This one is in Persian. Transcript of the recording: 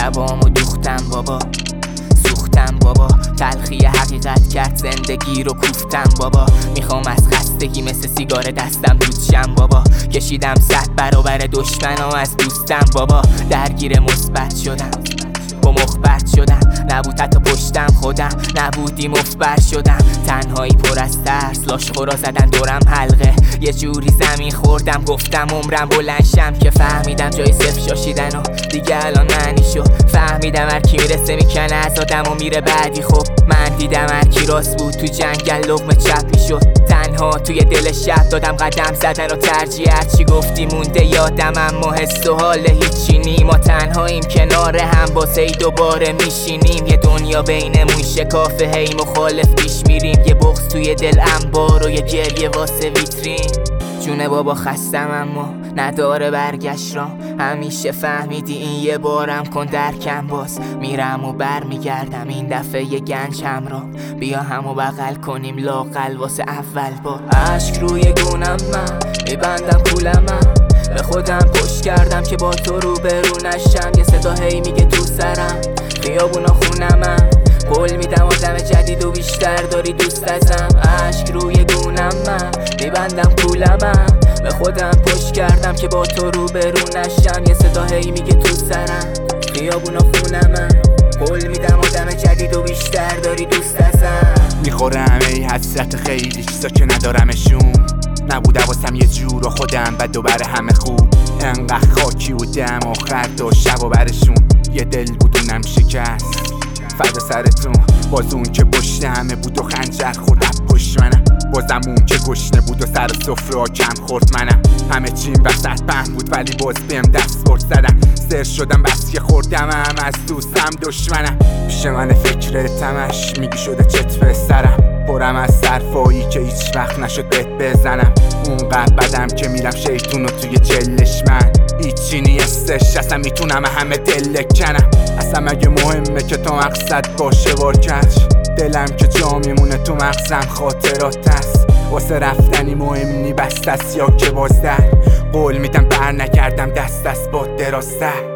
شبامو دوختم بابا، سوختم بابا، تلخی حقیقت کرد زندگی رو کوفتم بابا. میخوام از خستگی مثل سیگار دستم دود شم بابا. کشیدم 100 برابر دشمنام از دوستم بابا. درگیر مثبت شدم، با مخبت شدم، نبود حتی پشتم خودم، نبودی مفبر شدم. تنهایی پر از ترس، لاشخورا زدن دورم حلقه. یه جوری زمین خوردم، گفتم عمرم بلندشم که فهمیدم جای صفر شاشیدن و دیگه الان معنی شو. فهمیدم هر کی میرسه میکنه از آدم و میره بعدی. خب من دیدم هر کی راست بود تو جنگل لقمه چپ میشد. تنها توی دل شب دادم قدم زدن و ترجیح هرچی گفتی مونده یادم، اما حس و حال هیچی نی. ما تنهاییم کنار هم واسه دوباره میشینیم. یه دنیا بینمون شکافه، هی مخالف پیش میریم. یه بغض توی دل انبار و یه گریه واسه ویترین. جونه بابا خستم اما نداره برگشت را. همیشه فهمیدی این یه بارم کن درکم باز. میرم و بر میگردم این دفعه یه گنج همراه. بیا همو بغل کنیم لاقل واسه اول بار. عشق روی گونم من میبندم پولم من. به خودم پشت کردم که با تو روبرو نشم. یه صدا هی میگه تو سرم خیابونا خونم من. قول میدم آدم جدید و بیشتر داری دوست ازم. عشق روی گونم من میبندم پولم من. به خودم پشت کردم که با تو روبرو نشم. یه صدا هی میگه تو سرم خیابونا خونم من. قول میدم آدم جدید و بیشتر داری دوست ازم. میخورم ای حسرت خیلی چیزا که ندارمشون. نبوده واسم یه جور و خودم بد و بر همه خوب. انقدر خاکی بودم آخر تا شب و برشون. یه دل بود اونم شکست فردا سرتون. باز اون که پشت همه بود و خنجر خورد پشت منم. بازم اون که گشنه بود و سر سفره ها کم خورد منم. همه چیم وسط پهن بود ولی باز بهم دست برد زدم. سر شدم بس که خوردم هم از دوستم دشمنم. پیش من فکر تمش میگی شده چطفه سرم. پرم از صرفایی که هیچ وقت نشد بهت بزنم. اونقدر بدم که میرم شیطونو توی جلش من. هیچی نیستش اصلا میتونم همه دل کنم. اصلا مگه مهمه که تو مقصد باشه وارکش. دلم که جا میمونه تو مغزم خاطرات هست. واسه رفتنی مهم نی بست است یا که باز در. قول میدم بر نکردم دست با درازتر.